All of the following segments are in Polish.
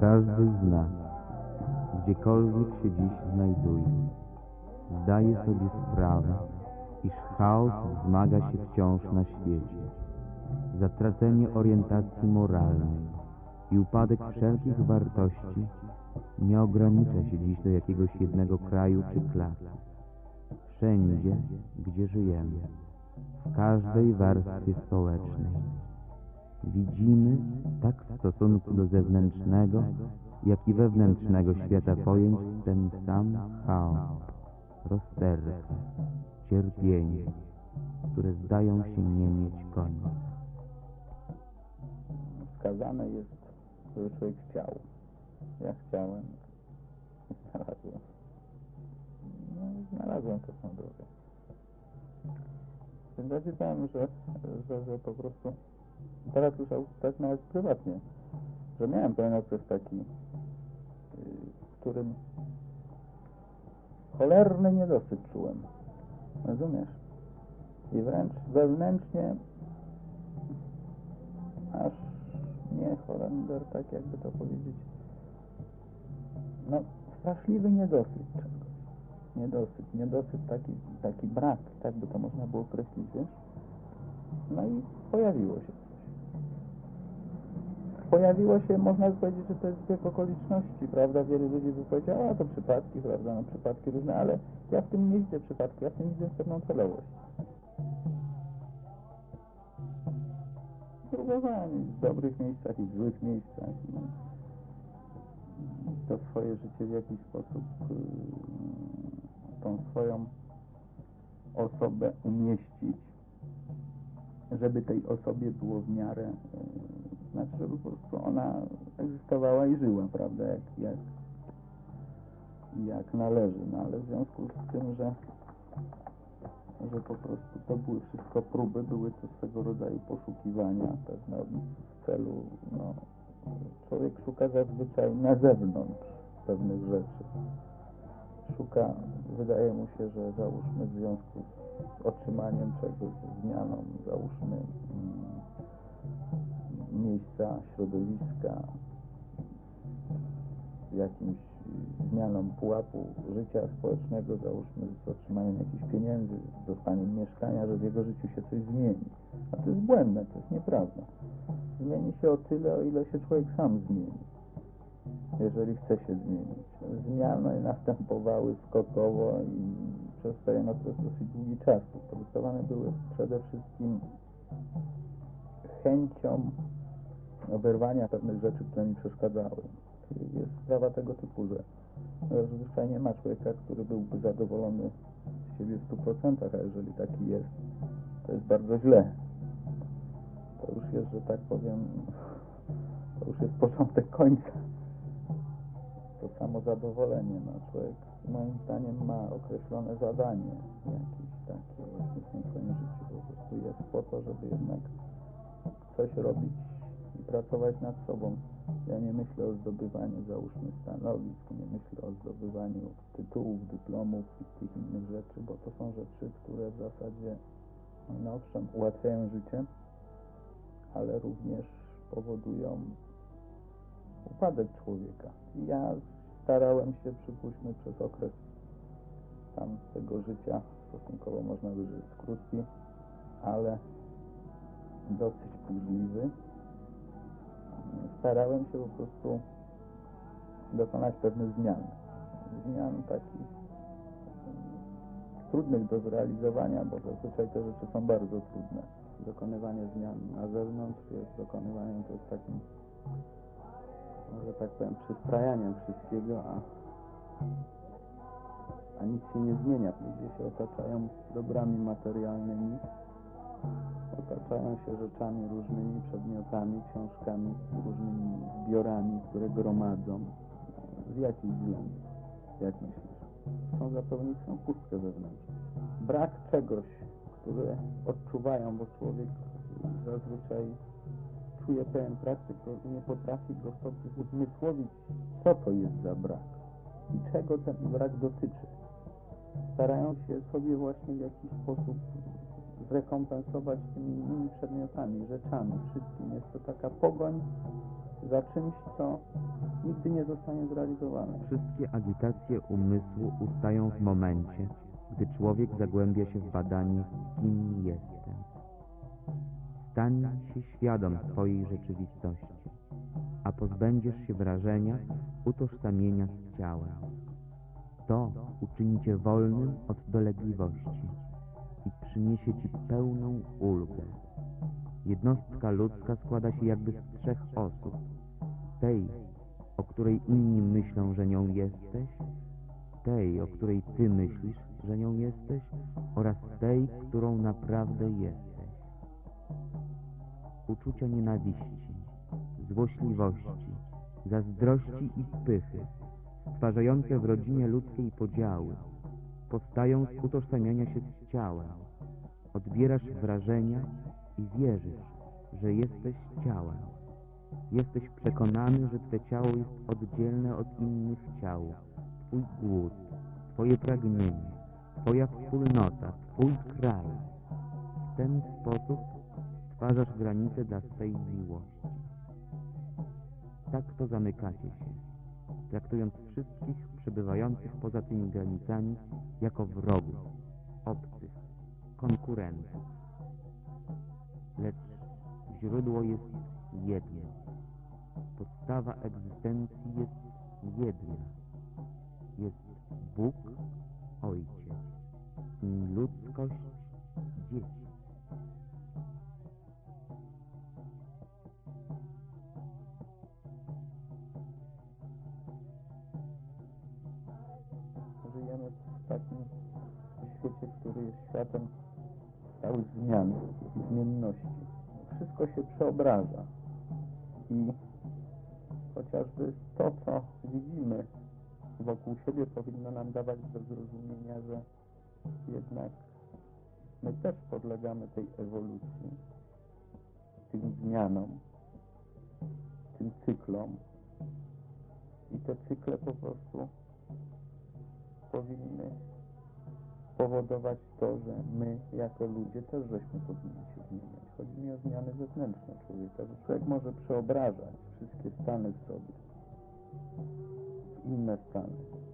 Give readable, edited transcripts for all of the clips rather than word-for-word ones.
każdy z nas, gdziekolwiek się dziś znajduje, zdaje sobie sprawę, iż chaos wzmaga się wciąż na świecie. Zatracenie orientacji moralnej i upadek wszelkich wartości nie ogranicza się dziś do jakiegoś jednego kraju czy klasy. Wszędzie, gdzie żyjemy, w każdej warstwie społecznej, widzimy tak w stosunku do zewnętrznego, jak i wewnętrznego świata pojęć ten sam chaos, rozterkę, cierpienie, które zdają się nie mieć końca. Wskazane jest, żeby człowiek chciał. Ja chciałem i znalazłem. Znalazłem tę drogę. Więc ja czytałem, że po prostu teraz słyszał tak nawet prywatnie, że miałem pewien okres taki, w którym cholerny niedosyt czułem. Rozumiesz? I wręcz wewnętrznie aż nie Holender, tak jakby to powiedzieć, no straszliwy niedosyt czegoś. Niedosyt, taki brak, tak by to można było określić, wiesz? No i pojawiło się coś. Pojawiło się, można powiedzieć, że to jest zbieg okoliczności, prawda? Wielu ludzi by powiedziało, a to przypadki, prawda? No przypadki różne, ale ja w tym nie widzę przypadku, ja w tym widzę pewną celowość. Próbowałem w dobrych miejscach i w złych miejscach. No. To swoje życie w jakiś sposób, tą swoją osobę umieścić, żeby tej osobie było w miarę, znaczy, żeby po prostu ona egzystowała i żyła, prawda, jak należy. No ale w związku z tym, że po prostu to były wszystko próby, były to swego rodzaju poszukiwania pewne w celu, no, człowiek szuka zazwyczaj na zewnątrz pewnych rzeczy. Szuka, wydaje mu się, że załóżmy w związku z otrzymaniem czegoś, ze zmianą, załóżmy miejsca, środowiska, jakimś zmianą pułapu życia społecznego, załóżmy z otrzymaniem jakichś pieniędzy, z dostaniem mieszkania, że w jego życiu się coś zmieni. A to jest błędne, to jest nieprawda. Zmieni się o tyle, o ile się człowiek sam zmieni, jeżeli chce się zmienić. Zmiany następowały skokowo i przez pewien okres dosyć długi czas. Podyktowane były przede wszystkim chęcią oberwania pewnych rzeczy, które mi przeszkadzały. Jest sprawa tego typu, że zazwyczaj nie ma człowieka, który byłby zadowolony z siebie w 100%, a jeżeli taki jest, to jest bardzo źle. To już jest, że tak powiem, to już jest początek końca. To samo zadowolenie. No, człowiek moim zdaniem ma określone zadanie jakieś takie właśnie w tym swoim życiu. Po prostu jest po to, żeby jednak coś robić i pracować nad sobą. Ja nie myślę o zdobywaniu, załóżmy, stanowisk, nie myślę o zdobywaniu tytułów, dyplomów i tych innych rzeczy, bo to są rzeczy, które w zasadzie, no owszem, ułatwiają życie, ale również powodują upadek człowieka. Ja starałem się, przypuśćmy, przez okres tam tego życia, stosunkowo można by rzec krótki, ale dosyć burzliwy, starałem się po prostu dokonać pewnych zmian. Zmian takich trudnych do zrealizowania, bo zazwyczaj te rzeczy są bardzo trudne. Dokonywanie zmian na zewnątrz jest dokonywaniem to jest takim, może tak powiem, przystrajaniem wszystkiego, a nic się nie zmienia. Ludzie się otaczają dobrami materialnymi, otaczają się rzeczami różnymi, przedmiotami, książkami, różnymi zbiorami, które gromadzą. Z jakich względów? Jak myślisz? Chcą zapełnić swoją pustkę wewnętrzną. Brak czegoś, które odczuwają, bo człowiek zazwyczaj czuje pewien brak, tylko nie potrafi go sobie uzmysłowić, co to jest za brak i czego ten brak dotyczy. Starają się sobie właśnie w jakiś sposób zrekompensować tymi innymi przedmiotami, rzeczami, wszystkim. Jest to taka pogoń za czymś, co nigdy nie zostanie zrealizowane. Wszystkie agitacje umysłu ustają w momencie, gdy człowiek zagłębia się w badanie, kim jestem. Stań się świadom swojej rzeczywistości, a pozbędziesz się wrażenia utożsamienia z ciałem. To uczyni cię wolnym od dolegliwości i przyniesie ci pełną ulgę. Jednostka ludzka składa się jakby z 3 osób. Tej, o której inni myślą, że nią jesteś, tej, o której ty myślisz, że nią jesteś, oraz tej, którą naprawdę jesteś. Uczucia nienawiści, złośliwości, zazdrości i pychy, stwarzające w rodzinie ludzkiej podziały, powstają z utożsamiania się z ciałem. Odbierasz wrażenia i wierzysz, że jesteś ciałem. Jesteś przekonany, że twe ciało jest oddzielne od innych ciał. Twój głód, twoje pragnienie, twoja wspólnota, twój kraj. W ten sposób stwarzasz granice dla swej miłości. Tak to zamykacie się, traktując wszystkich przebywających poza tymi granicami jako wrogów, obcych, konkurentów. Lecz źródło jest jedno. Podstawa egzystencji jest jedna. Jest Bóg, Ojciec i ludzkość, dzieci. Żyjemy w takim świecie, który jest światem stałych zmian i zmienności. Wszystko się przeobraża i chociażby to, co widzimy wokół siebie, powinno nam dawać do zrozumienia, że jednak my też podlegamy tej ewolucji, tym zmianom, tym cyklom i te cykle po prostu powinny powodować to, że my jako ludzie też żeśmy powinni się zmieniać. Chodzi mi o zmiany wewnętrzne człowieka, że człowiek może przeobrażać wszystkie stany w sobie w inne stany.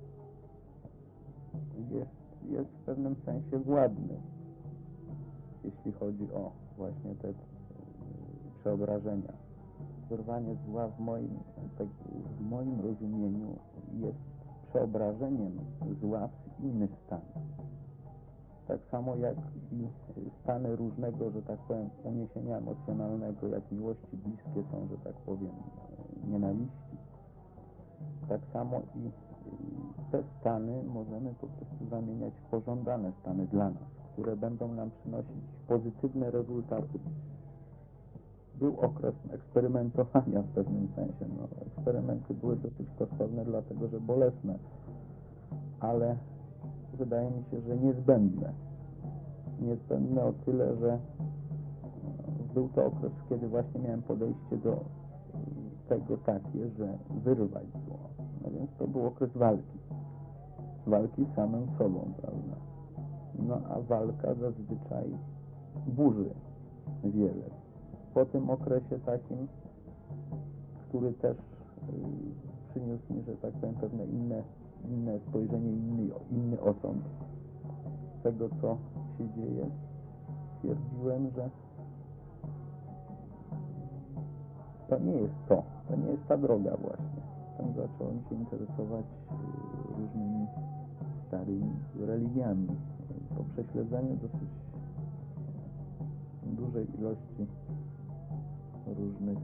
Jest w pewnym sensie władny, jeśli chodzi o właśnie te przeobrażenia. Zerwanie zła w moim rozumieniu jest przeobrażeniem zła w inny stan. Tak samo jak i stany różnego, że tak powiem, uniesienia emocjonalnego, jak miłości bliskie są, że tak powiem, nienawiści. Tak samo i te stany możemy po prostu zamieniać w pożądane stany dla nas, które będą nam przynosić pozytywne rezultaty. Był okres eksperymentowania w pewnym sensie. Eksperymenty były dosyć kosztowne, dlatego że bolesne, ale wydaje mi się, że niezbędne. Niezbędne o tyle, że był to okres, kiedy właśnie miałem podejście do tego takie, że wyrwać zło. No więc to był okres walki. Walki z samym sobą, prawda? No a walka zazwyczaj burzy wiele. Po tym okresie takim, który też przyniósł mi, że tak powiem, pewne inne spojrzenie, inny osąd tego, co się dzieje, stwierdziłem, że to nie jest to nie jest ta droga właśnie. Tam zacząłem się interesować różnymi starymi religiami. Po prześledzeniu dosyć dużej ilości różnych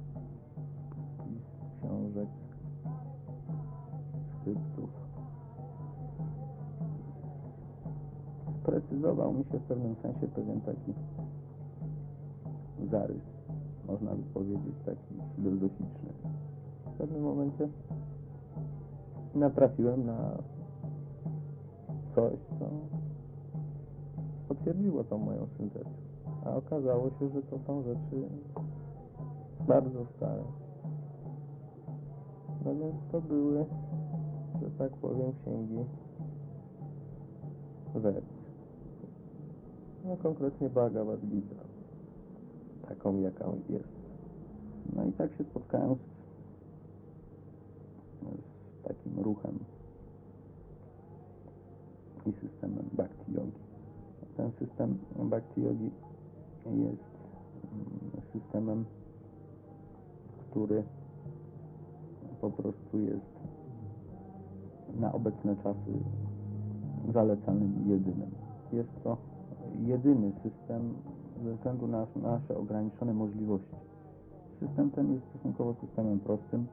książek, skryptów, sprecyzował mi się w pewnym sensie pewien taki zarys, można by powiedzieć, taki filozoficzny. W pewnym momencie natrafiłem na coś, co potwierdziło tą moją syntezę. A okazało się, że to są rzeczy bardzo stare. No więc to były, że tak powiem, księgi Ved. No konkretnie Bhagavad Gita. Taką, jaką jest. No i tak się spotkałem z takim ruchem i systemem Bhakti Yogi. Ten system Bhakti Yogi jest systemem, który po prostu jest na obecne czasy zalecanym i jedynym. Jest to jedyny system ze względu na nasze ograniczone możliwości. System ten jest stosunkowo systemem prostym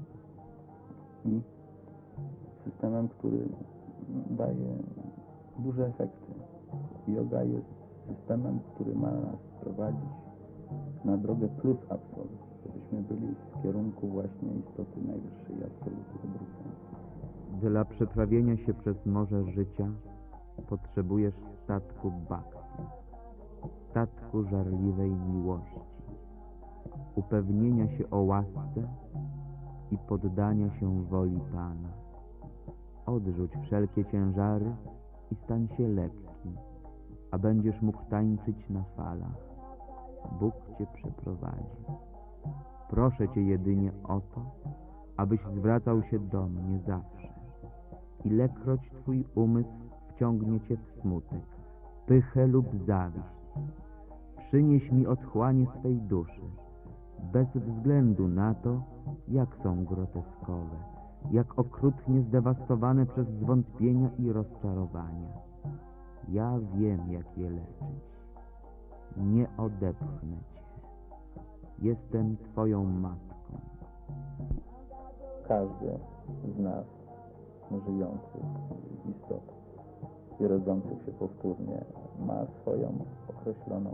i systemem, który daje duże efekty. Yoga jest systemem, który ma nas prowadzić na drogę plus absolut, żebyśmy byli w kierunku właśnie istoty najwyższej absolutu obrócenia. Dla przeprawienia się przez morze życia potrzebujesz statku bhakti, statku żarliwej miłości, upewnienia się o łasce i poddania się woli Pana. Odrzuć wszelkie ciężary i stań się lekki, a będziesz mógł tańczyć na falach. Bóg Cię przeprowadzi. Proszę Cię jedynie o to, abyś zwracał się do mnie zawsze. Ilekroć Twój umysł wciągnie Cię w smutek, pychę lub zawiść, przynieś mi otchłanie swej duszy, bez względu na to, jak są groteskowe, jak okrutnie zdewastowane przez zwątpienia i rozczarowania. Ja wiem, jak je leczyć. Nie odepchnę Cię. Jestem Twoją matką. Każdy z nas, żyjących istot i rodzących się powtórnie, ma swoją określoną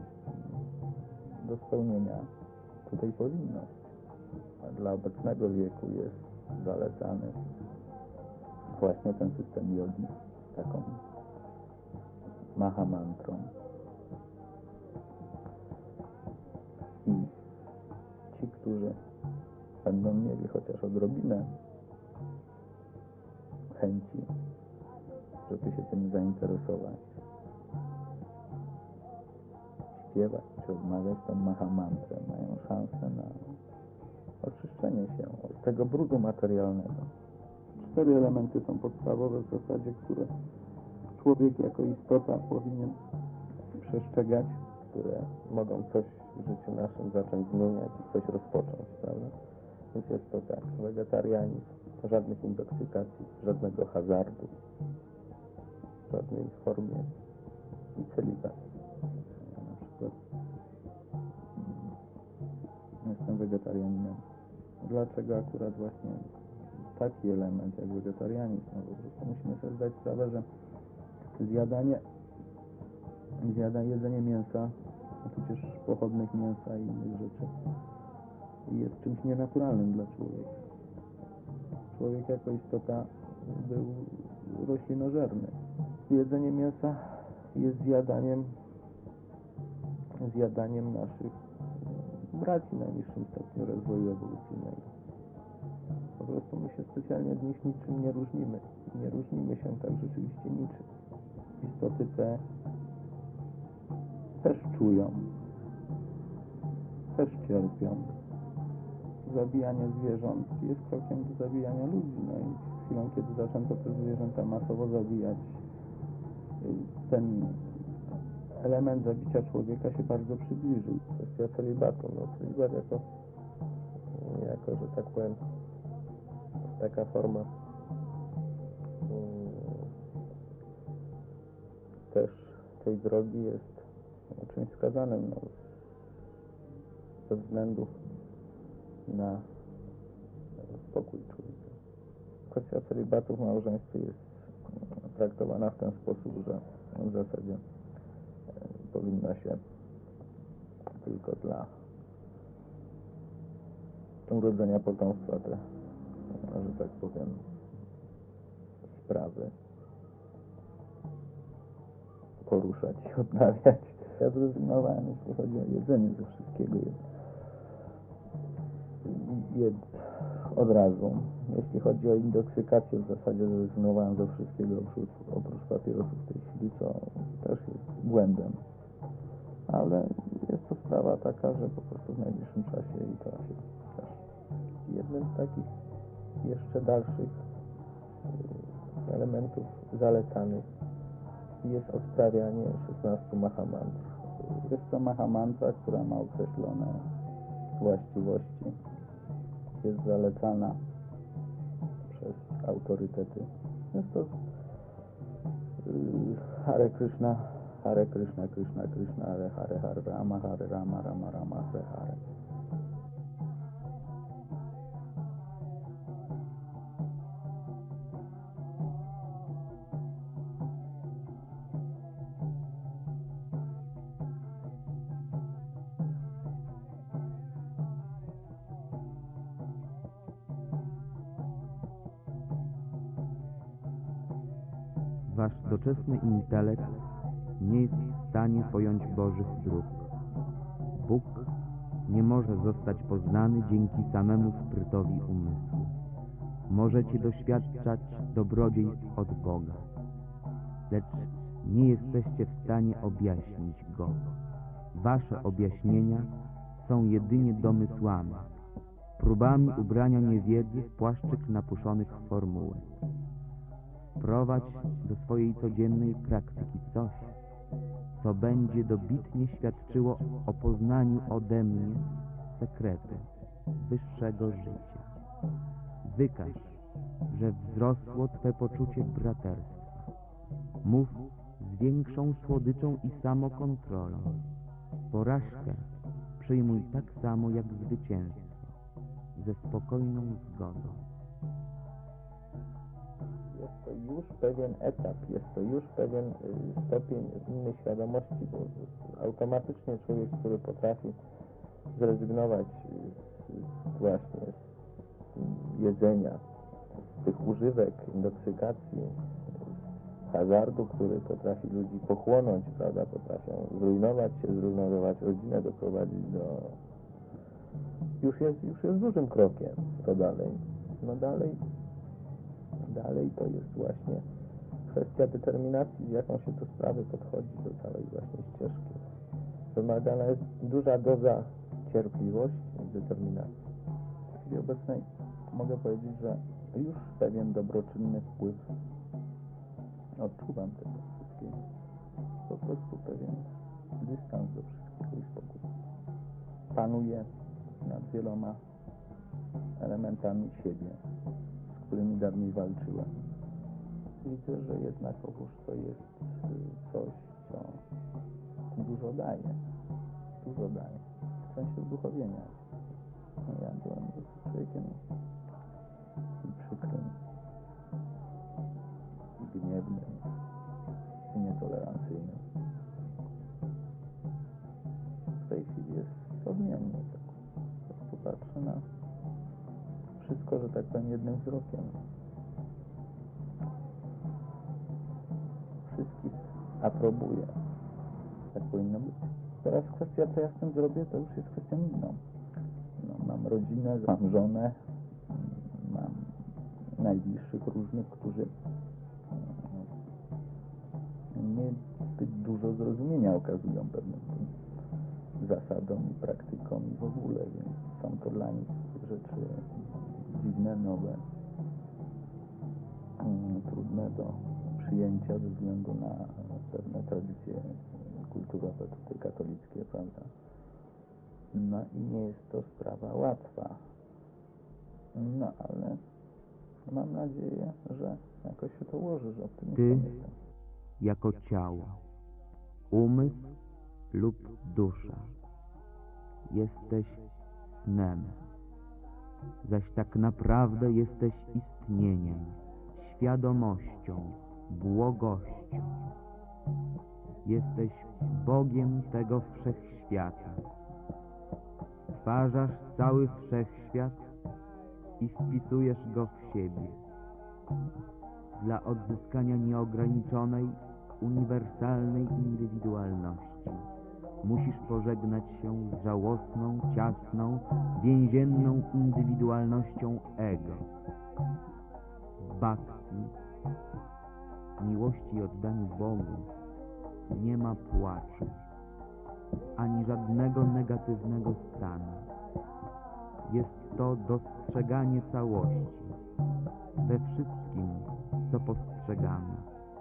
do spełnienia tutaj powinność. A dla obecnego wieku jest zalecany właśnie ten system jogi, taką mahamantrą. I ci, którzy będą mieli chociaż odrobinę chęci, żeby się tym zainteresować, śpiewać czy odmawiać tą mahamantrę, mają szansę na oczyszczenie się od tego brudu materialnego. 4 elementy są podstawowe w zasadzie, które człowiek jako istota powinien przestrzegać, które mogą coś w życiu naszym zacząć zmieniać i coś rozpocząć, prawda? Więc jest to tak, wegetarianizm, żadnych intoksykacji, żadnego hazardu, żadnej formie i celibat. Ja na przykład jestem wegetarianinem. Dlaczego akurat właśnie taki element jak wegetarianizm? No po prostu musimy sobie zdać sprawę, że jedzenie mięsa, tudzież pochodnych mięsa i innych rzeczy jest czymś nienaturalnym dla człowieka. Człowiek jako istota był roślinożerny. Jedzenie mięsa jest zjadaniem naszych braci w najniższym stopniu rozwoju ewolucyjnego. Po prostu my się specjalnie od nich niczym nie różnimy. Nie różnimy się tak rzeczywiście niczym. Istoty te też czują, też cierpią. Zabijanie zwierząt jest krokiem do zabijania ludzi. No i chwilą, kiedy zaczęto te zwierzęta masowo zabijać, ten element zabicia człowieka się bardzo przybliżył. Kwestia celibatu. No, celibat jako, że tak powiem, taka forma też tej drogi jest czymś wskazanym, no, ze względu na spokój człowieka. Kwestia celibatu w małżeństwie jest traktowana w ten sposób, że w zasadzie powinno się tylko dla urodzenia potomstwa te, że tak powiem, sprawy poruszać i odnawiać. Ja zrezygnowałem, jeśli chodzi o jedzenie, ze wszystkiego od razu. Jeśli chodzi o intoksykację, w zasadzie zrezygnowałem ze wszystkiego oprócz papierosów w tej chwili, co też jest błędem. Ale jest to sprawa sprawa taka, że po prostu w najbliższym czasie i to się zdarzy. Jednym z takich jeszcze dalszych elementów zalecanych jest odprawianie 16 mahamantr. Jest to mahamantra, która ma określone właściwości. Jest zalecana przez autorytety. Jest to Hare Krishna, Krishna Krishna, Hare Rama, Rama Rama, Hare Hare. Wasz doczesny intelekt nie jest w stanie pojąć Bożych dróg. Bóg nie może zostać poznany dzięki samemu sprytowi umysłu. Możecie doświadczać dobrodziejstw od Boga, lecz nie jesteście w stanie objaśnić Go. Wasze objaśnienia są jedynie domysłami, próbami ubrania niewiedzy w płaszczyk napuszonych formułek. Wprowadź do swojej codziennej praktyki coś, co będzie dobitnie świadczyło o poznaniu ode mnie sekretu wyższego życia. Wykaż, że wzrosło Twe poczucie braterstwa. Mów z większą słodyczą i samokontrolą. Porażkę przyjmuj tak samo jak zwycięstwo, ze spokojną zgodą. Jest to już pewien etap, jest to już pewien stopień innej świadomości, bo automatycznie człowiek, który potrafi zrezygnować właśnie z jedzenia, z tych używek, indoksykacji, hazardu, który potrafi ludzi pochłonąć, prawda, potrafią zrujnować się, zrujnować rodzinę, doprowadzić do... Już jest dużym krokiem. To dalej. No dalej to jest właśnie kwestia determinacji, z jaką się do sprawy podchodzi, do całej właśnie ścieżki. Wymagana jest duża doza cierpliwości i determinacji. W chwili obecnej mogę powiedzieć, że już pewien dobroczynny wpływ odczuwam tego wszystkiego. Po prostu pewien dystans do wszystkiego i spokój. Panuję nad wieloma elementami siebie, z którymi dawniej walczyłem. Widzę, że jednak oprócz to jest coś, co dużo daje. Dużo daje. W sensie uduchowienia. No, ja byłem człowiekiem przykrym, gniewnym i nietolerancyjnym. W tej chwili jest odmiennie. Tak. Po prostu patrzę na wszystko, że tak powiem, jednym wzrokiem. Wszystkich aprobuję. Tak powinno być. Teraz kwestia, co ja z tym zrobię, to już jest kwestią inną. No, mam rodzinę, mam żonę, mam najbliższych różnych, którzy nie zbyt dużo zrozumienia okazują pewnym zasadom i praktykom i w ogóle, więc są to dla nich rzeczy dziwne, nowe, trudne do przyjęcia ze względu na pewne tradycje kulturowe tutaj katolickie, prawda? No i nie jest to sprawa łatwa. No ale mam nadzieję, że jakoś się to ułoży, że optymistą jestem. Jako ciało, umysł lub dusza jesteś snem, zaś tak naprawdę jesteś istnieniem, świadomością, błogością. Jesteś Bogiem tego wszechświata. Stwarzasz cały wszechświat i wpisujesz go w siebie. Dla odzyskania nieograniczonej, uniwersalnej indywidualności musisz pożegnać się z żałosną, ciasną, więzienną indywidualnością ego. Bhakti, miłości i oddaniu Bogu, nie ma płaczu. ani żadnego negatywnego stanu. Jest to dostrzeganie całości we wszystkim, co postrzegamy.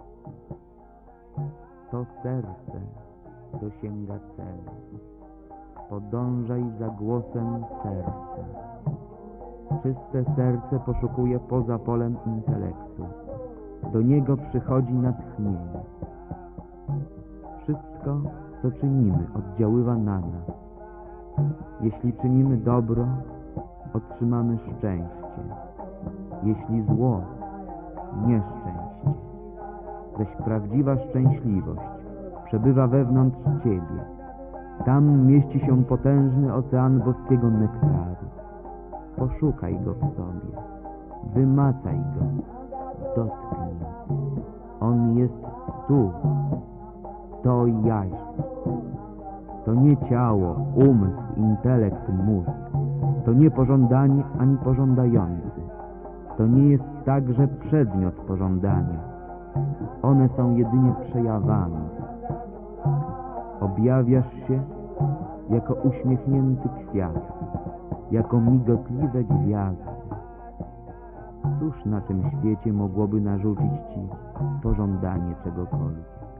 To serce dosięga celu. Podążaj za głosem serca. Czyste serce poszukuje poza polem intelektu. Do niego przychodzi natchnienie. Wszystko, co czynimy, oddziaływa na nas. Jeśli czynimy dobro, otrzymamy szczęście. Jeśli zło, nieszczęście. Zaś prawdziwa szczęśliwość przebywa wewnątrz ciebie. Tam mieści się potężny ocean boskiego nektaru. Poszukaj go w sobie, wymacaj go, dotknij. On jest tu, to jaźń. To nie ciało, umysł, intelekt, mózg. To nie pożądanie ani pożądający. To nie jest także przedmiot pożądania. One są jedynie przejawami. Objawiasz się jako uśmiechnięty kwiat, jako migotliwe gwiazdy. Cóż na tym świecie mogłoby narzucić ci pożądanie czegokolwiek?